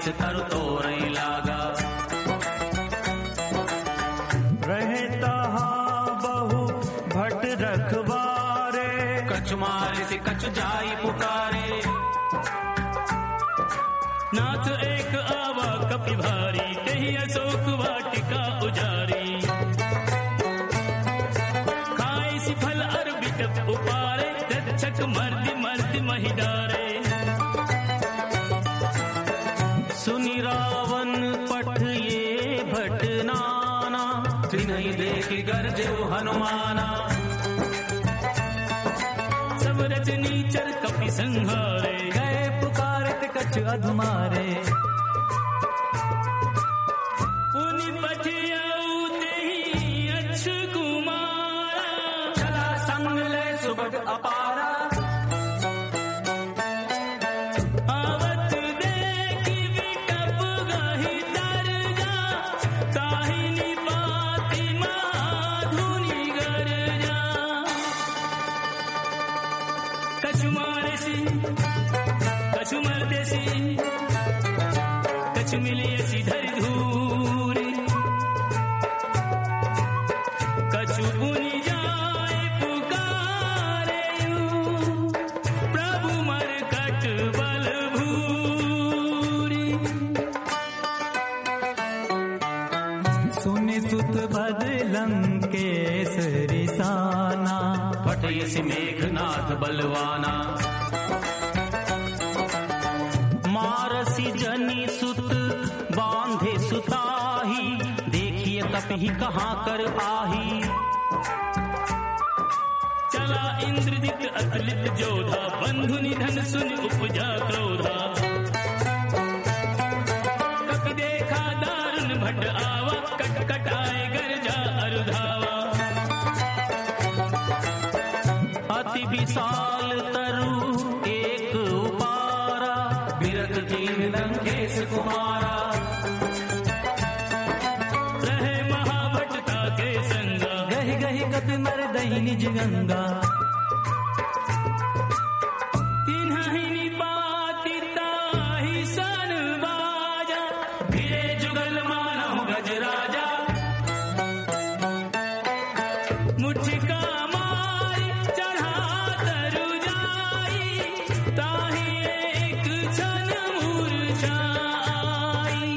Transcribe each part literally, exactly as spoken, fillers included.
तरु तोरे लागा। रहता बहु भट रखवारे, कछु मारे से कछु जाई पुकारे। नाथ एक आवा कपि भारी, कही अशोक वाटिका उजारी। खाई सी फल अर बिटप उपारे, दक्षक मर्दि मर्दि महि डारे। सुनि रावण पठ ये भट नाना, तिन्हि देखि गर्जे हनुमाना। सब रजनीचर कपि संहारे, गए पुकारत कछु अधुमारे। पुनि पठियाऊ तेहि अच्छु कुमारा, चला संग ले सुबद अपारा। आवत देखि बिटप गहि दरजा, ताहि निपाति माधुनि गरजा। कछु मारे सी कछु मरते सी, कछु मिलिए सी धरि धूरी। कछु पुनि जाए पुकारे यूं, प्रभु मरकट बल भूरी। सुनि सुत भद लंकेश रिसाना, पठय सि मेघनाथ बलवाना। मारसी जनी सुत बांधे सुताही, देखिए कपि कहाँ कर आही। चला इंद्रजित अतुलित जोधा, बंधु निधन सुन उपजा क्रोधा। कपि देखा दारुण भट आवा, कट कट आए गर्जा अरुधावा। अति विशाल तरु एक उपारा, बिरथ कीन लंकेश कुमारा। रहे महाभटता के संगा, गहि गहि कपि मर दहि निज गंगा। तिन्हि निपाति ताहि सन बाजा, फिरे जुगल मानव गज राजा। मुझका मारी चढ़ा तरु जाई, ताहि एक क्षण मूर्छाई।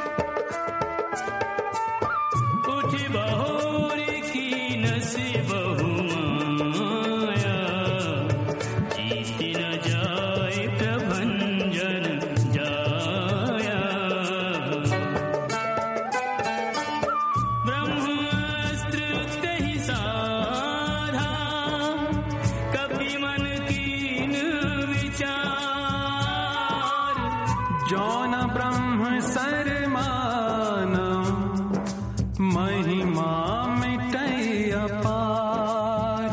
उठी बहोर की नसी बहु माया, जीत न जाए प्रभंजन जाया। ब्रह्मास्त्र कहि साधा, कपि मन कीन विचार। जौन ब्रह्म सर माना, महिमा मिटै अपार।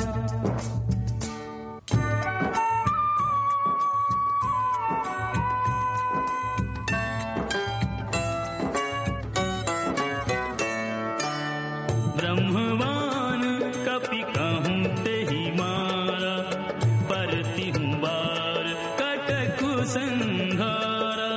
ब्रह्मवान कपि कहूँ तेहि मारा, परतिहु बार कटकु संघारा।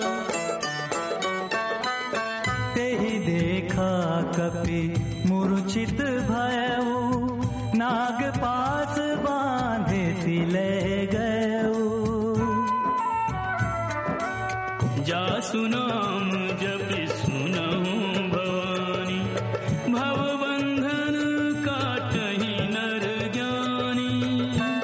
तेहि देखा कपि मूर्छित भयऊ, नाग पास बांधे सिले गयऊ। जासु नाम जपि सुनहु भवानी, भव बंधन काटहि नर ज्ञानी।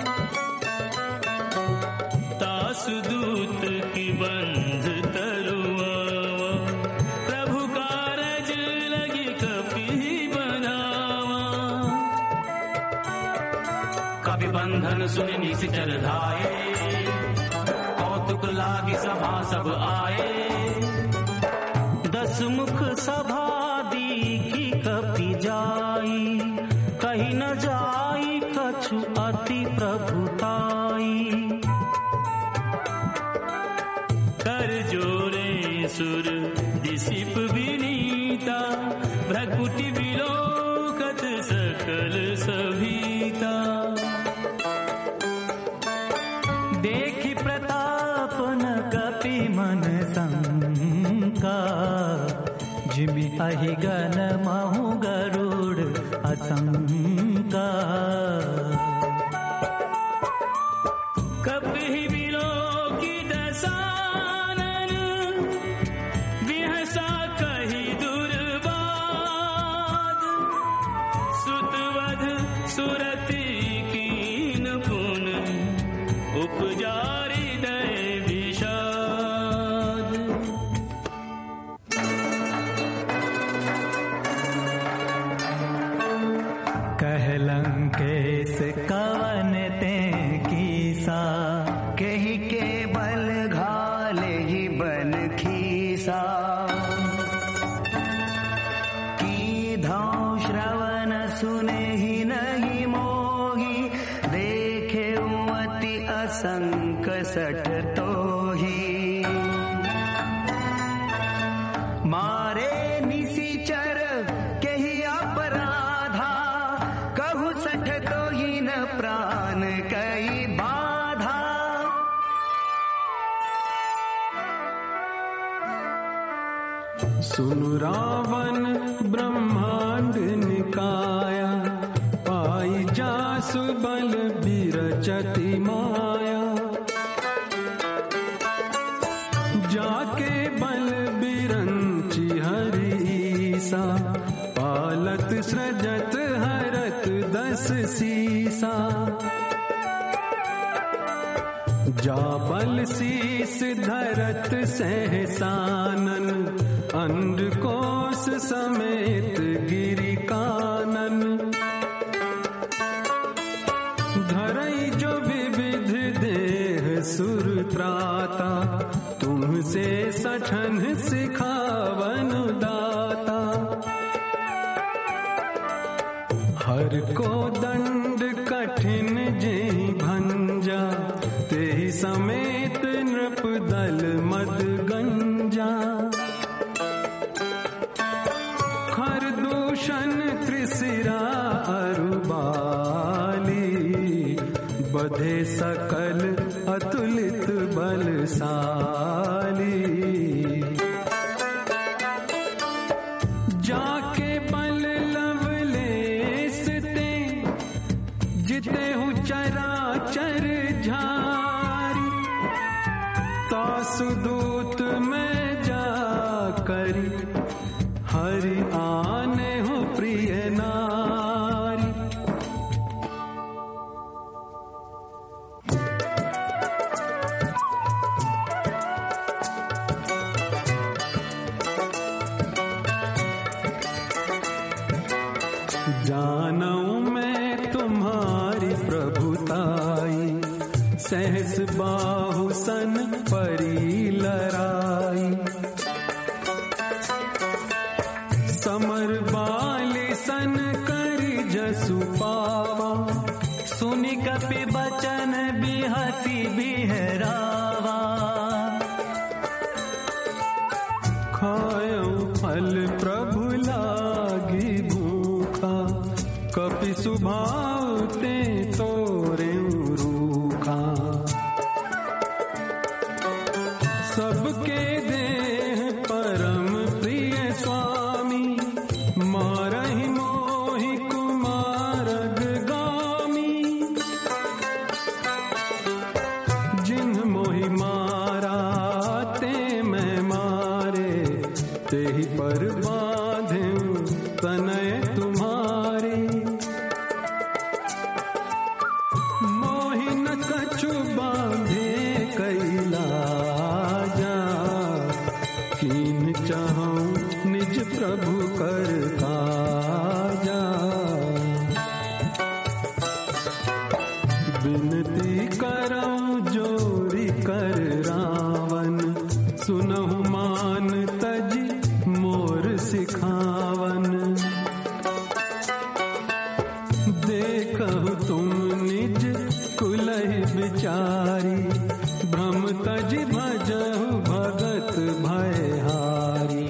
तासु दूत की बंध तरुआवा, प्रभु कारज लगी कपि बनावा। कपि बंधन सुनि निश्चर धाये, कौतुक लागी सभा सब आए। दस मुख सभा दीखी कपि जाई, कही न जाई कछु अति प्रभुताई। कर जोरे सुर दिसिप विनीता, भ्रकुटि विलोकत सकल सभीता। देखि प्रताप न कपि मन संग, अहिगन महु गरुड़ असंका। कपिहि विलोकी दसानन विहसा कहि दुर्बाद। सुतवध सुरति कीन पुन उपजारि दय विषाद। कहलंकेश कवन ते कीसा, कही के बल घाले ही बन खीसा। की धाव श्रवण सुने ही नहीं मोही, देखे अति असंक सठ तो ही। मारे निशिचर कही अपराधा, कहु सठ तो ही न प्राण कई बाधा। सुनु रावण ब्रह्मांड निकाया, पाई जासु बल बिरचति माया। जाके बल बिरंचि हरीसा, पालत सृजत हरत दस सीसा। जा बल शीस धरत सहसानन, अंडकोश समेत गिरि कानन। धरई जो विविध देह सुर त्राता, तुमसे सठन सिखावन दाता। हर को दंड कठिन जेहि भंजा, तेहि समेत नृप दल मद गंजा। खर दूषण त्रिशिरा अरुबाली, बधे सकल अतुलित बलशाली। जाके बल लवलेस ते, जिते हूँ चराचर झारी। तासुदूत में जा करी, हरि आने हो प्रिय नारी। जानऊं मैं तुम्हारी प्रभुताई, सहस बाहु सन परी लराई। समर बाले सन करी जसु पावा, सुनि कपि बचन बिहसी बिहरावा। खायऊ फल प्रभु लागी भूखा, कपि सुभावते तोरे रूखा। सबके देह परम प्रिय स्वामी, मारहि मोहि कुमारग गामी। जिन्ह मोहि मारा ते मैं मारे, तेहि पर बांधें तनय तुम्हारे। मोहि न कछु बांधे कैलाजा, कीन चाहूं निज प्रभु कर काजा। बिनती करऊं जोरी कर रावण, सुनहु मान तजी मोर सिखावन। देखहु तुम निज कुलहि विचारी, भ्रम तजी भजहु भगत भयहारी।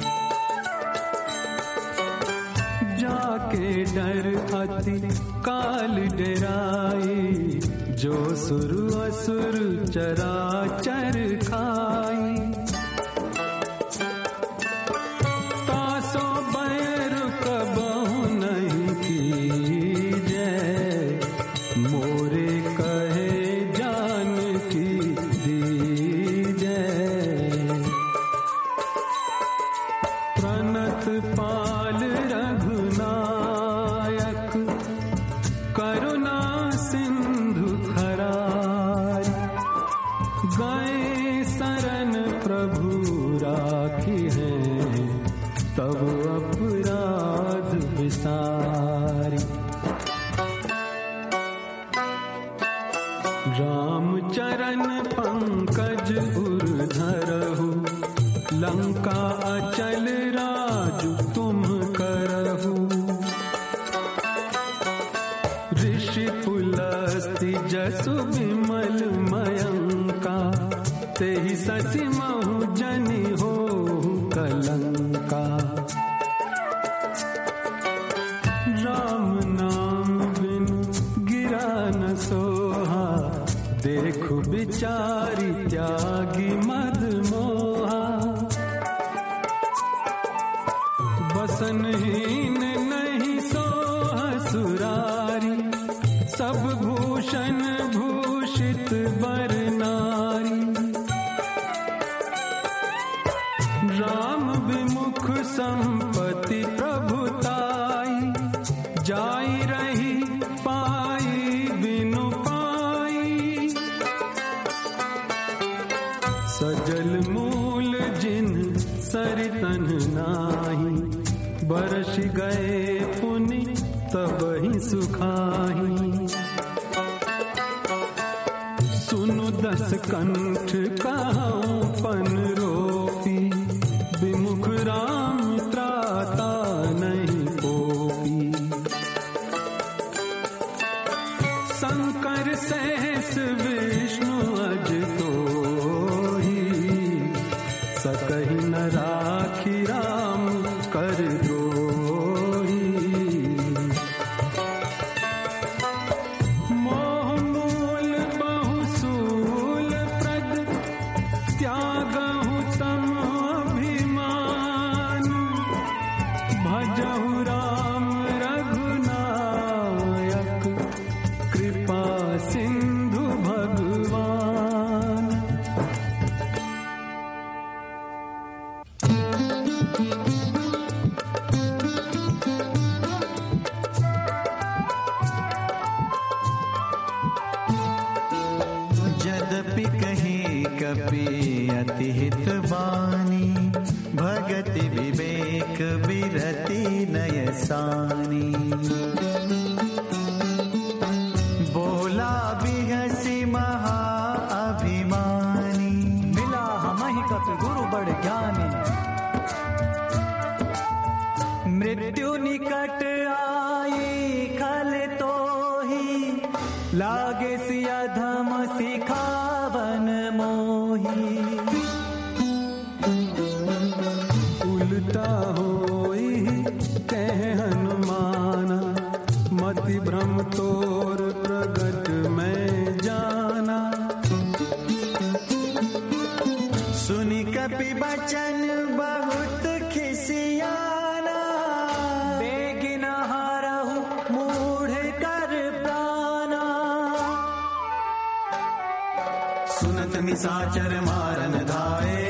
जाके डर अति काल डराई, जो सुर असुर चराचर खाई। तासो शरण प्रभु राखी है, तब अपराध विसारी। राम चरण पंकज उर धरहु, लंका अचल राजु तुम करहु। ऋषि पुलस्ति जसु विमल मयंका, तेहि सचि महु जनि हो कलंका। राम नाम बिन गिरा न सोहा, देखु बिचारी त्यागी मद मोहा। बसनहीन नहीं सोह सुरारी, सब भूषण भूषित बर नारी। राम विमुख संपत्ति प्रभुताई, जाई रही पाई बिनु पाई। सजल मूल जिन सरितन नाही, बरस गए पुनि तब ही सुखाही। सुनु दस कंठ कहूँ पन रोपी, विमुख राम त्राता नहीं पोपी। शंकर सहस विष्णु अज तोही, सकहि न राखी राम कर द्रोही। मोह मूल बहुसूल प्रद, त्यागहु तम अभिमान। भजहु राम रघुनायक, कृपा सिंधु भगवान। यद्यपि कही कपि अति हित बानी, भगति विवेक विरति नय सानी। बोला बिहसी महा अभिमानी, मिला हमहि कपि गुरु बड़ ज्ञानी। मृत्यु निकट आई खल तोही, लागे सिया धम सिखावन मोही। उल्टा होई कह हनुमाना, मति भ्रम तोर प्रगट में जाना। सुनि कपि बचन बहुत खिसियाना, बेगिन हारहु मूढ़ कर प्राणा। सुनत निसाचर मारन धाये,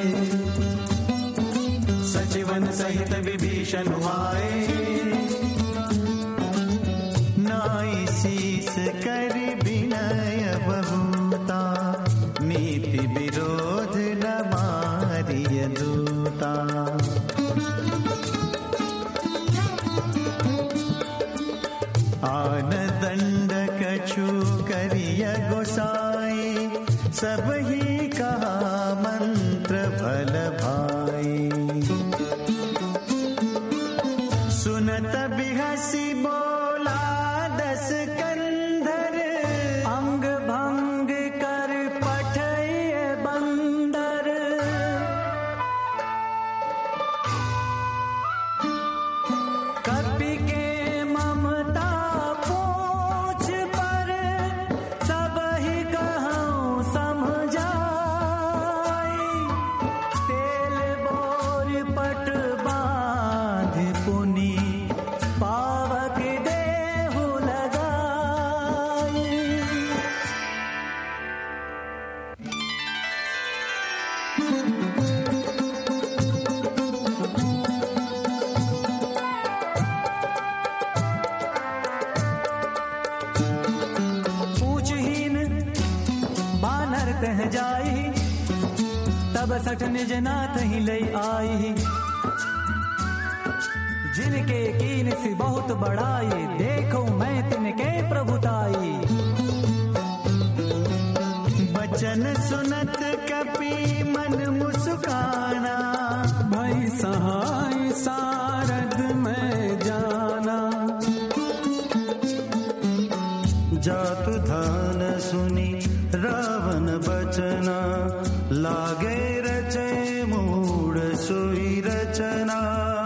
सचिवन सहित विभीषण आए। नाई शीस कर विनय बहुता, नीति विरोध न मारिय दूता। आन दंड कछु करिय गोसाई, सब ही कहा मंत्र फल भाई। सुनत बिहसी बोला दस कंधर, अंग भंग कर पठय बंदर। कपि के ममता पूछ पर, सबहि कहूँ समझाई। तेल बोर पट बांध पुनि, पावक देहु लगाई। पूछहीन बानर कह जाई, तब सठ निज नाथ ही ले आई, जिनके कीन सी बहुत बड़ाई, देखो मैं तिनके प्रभुताई। बचन सुनत कपि मन मुस्काना, भई सहाय सारद में जाना। जातु धान सुनी रावण बचना, लागे रचे मूढ़ सोई रचना।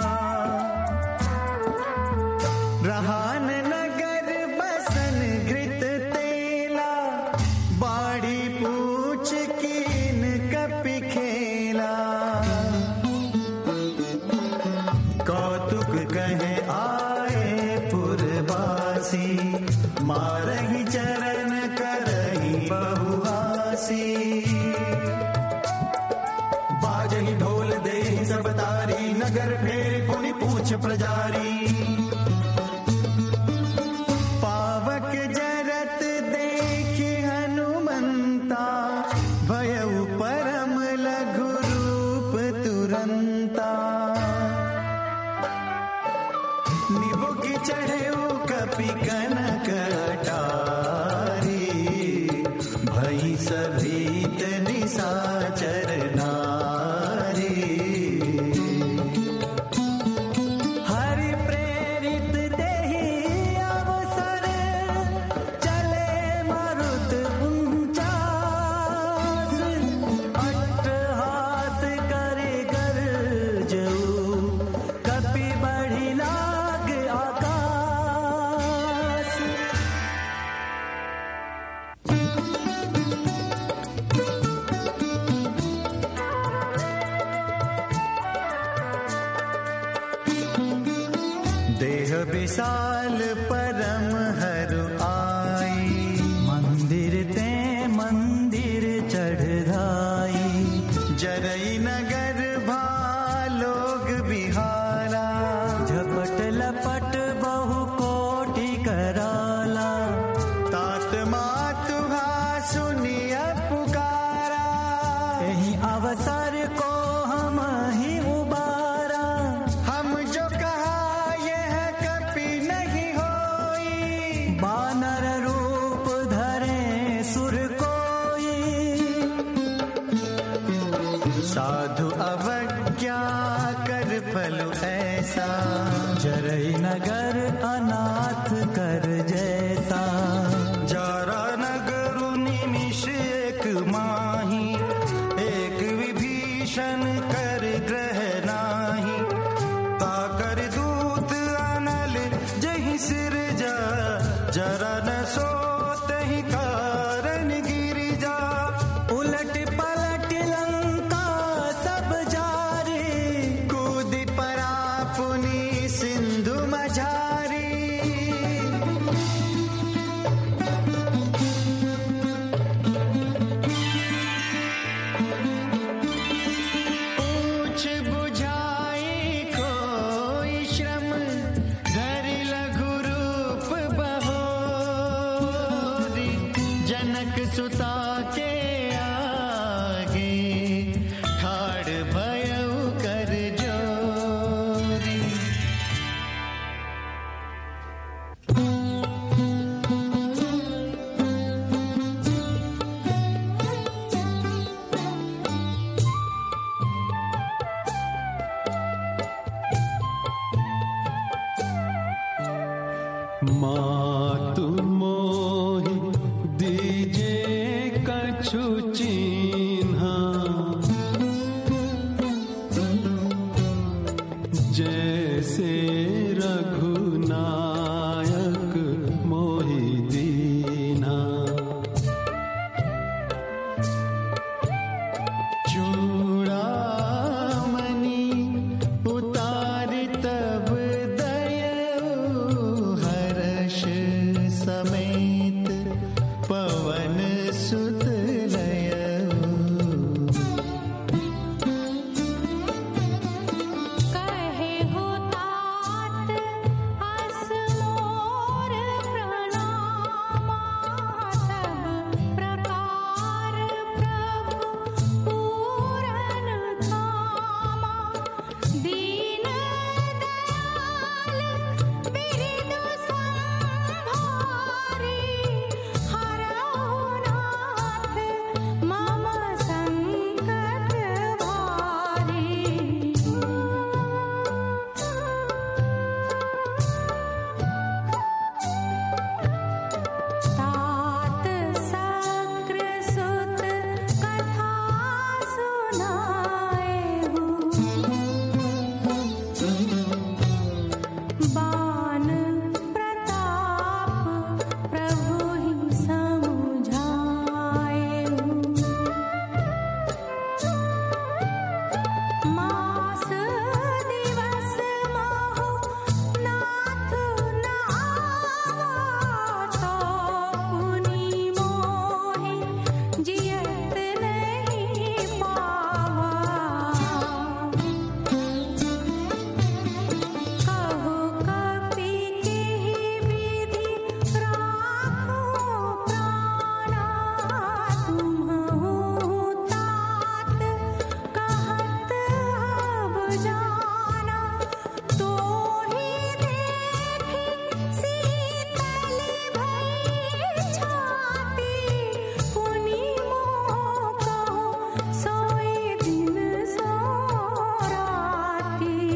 रहान नगर बसन घृत तेला, बाड़ी पूछ कीन कपि खेला। कौतुक कहे आए पुरवासी, मारहि चरण करहि बहुहासी। बाजहि ढोल देहि सब तारी, नगर फेर पुनि पूछ प्रजारी। पावक जरत देखि हनुमंता, भयउ परम लघु रूप तुरंता। निबुकि चढ़ेउ कपि कनक अटारी, भई सभीत निशाचर नारी। हरि प्रेरित देहि अवसर, चले मारुत उनचास। अट्टहास करे गरजऊ, कपि बढ़ि लाग आकाश। देह विशाल परम हरु आई, मंदिर ते मंदिर चढ़ धाई। जरई नगर भालोग बिहारा। झपट लपट बहु कोटि कराला, तात मातु सुनिया पुकारा। यही अवसर को हम ही उबारा। हम जो कहा यह कपि नहीं होई, बानर रूप धरे सुर कोई। साधु अवज्ञा कर फल ऐसा, जरई नगर अनाथ कर जैसा। जरा नगरु निमिष एक माही, एक विभीषण कर ग्रह नाही। ताकर दूत अनल जहि सिर जा, जरा न सोतहि कारण गिरिजा। उलट पलट लंका सब जारी, कूदि परा पुनि सिंधु मझारी। सोई दिन सो राती।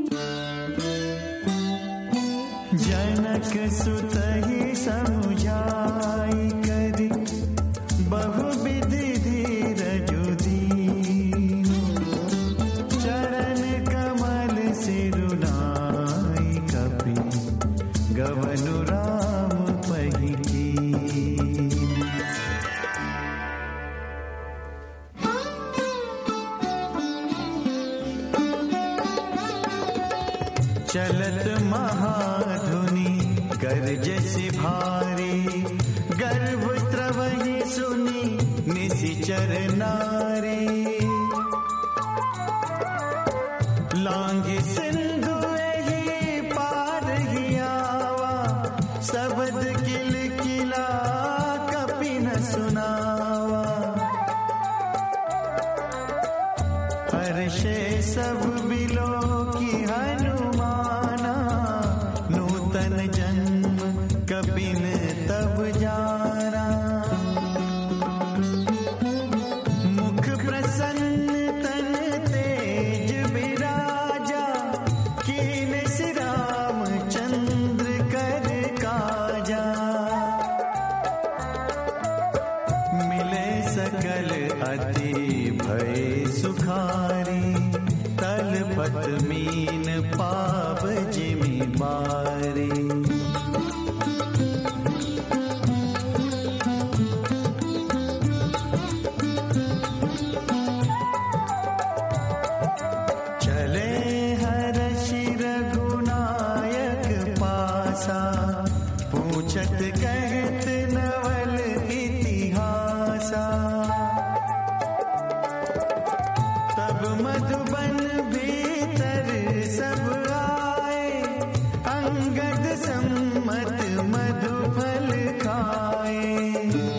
जनक सुत ही समुझाई करी बहुविध धीरज दीन। चरण कमल सिरुनाई कपि गवनु राम पहि कीन। चलत महाधुनि गरजसि भारी। गर्भ स्रवहि सुनि निशिचर नारी। लांघि सिंधु एहि पार ही आवा। शब्द किलकिला कपि न सुनावा। हर्षे सब बिलो की हनुमाना। नूतन जन्म कपिन तब जाना। मुख प्रसन्न तन तेज विराजा। कीन श्री रामचंद्र कर काजा। मिले सकल अति भय सुखारी। तलपत मीन पाप जिमि बारी। चले हर्षि रघुनायक पासा। पूछत कहत नवल इतिहासा। तब मधुबन भीतर सब आए। अंगद सम्मत मधुफल खाए।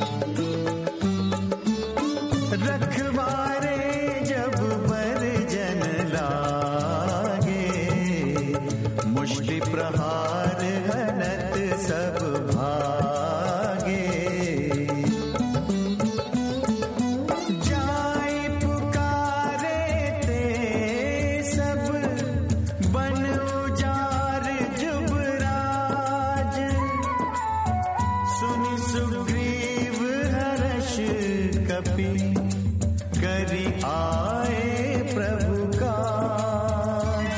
रखवारे जब बर जन लागे। मुष्टि प्रहार हनत सब भागे। जाय पुकारे ते सब बन उजार जुबराज। सुनि सुग्रीव हर्ष कपि करि आए प्रभु काज।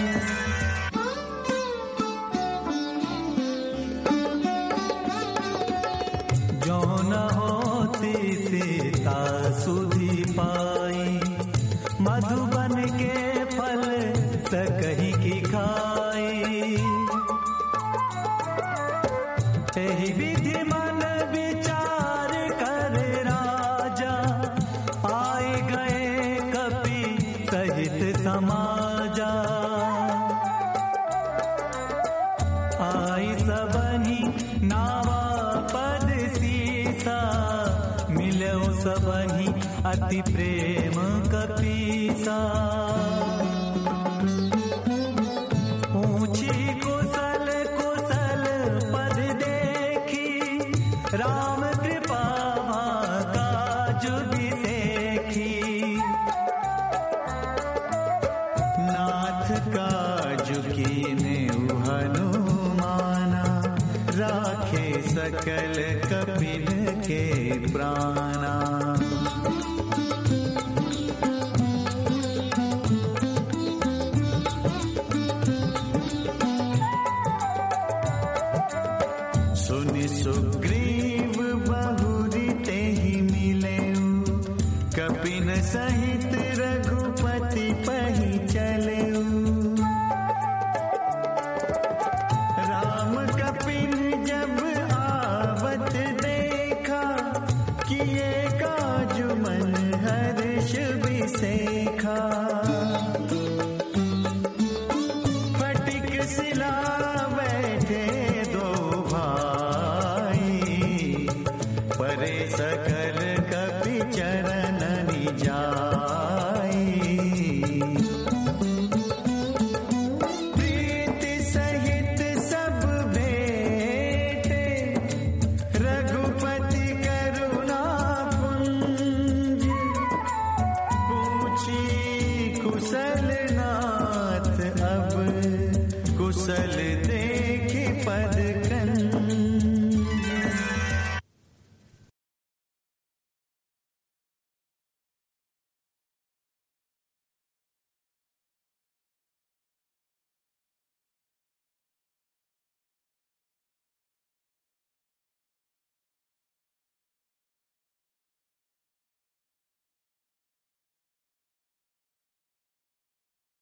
जो न होती सीता सुधि पाई। मधुबन के फल सकही की खाई। एहि विधि मन विचार कर राजा। आए गए कपि सहित समाजा। आई सबनि नावा पद सीसा। मिलऊ सबनि अति प्रेम कपीसा। पूछी कुशल कुशल पद देखी। राम कृपा काज बिसेखी। नाथ काज कीन्हे हनुमाना। राखे सकल कपिन के प्राणा। सुनि सुग्रीव बहुरी तेहि मिलेऊ। कपिन सहित रघु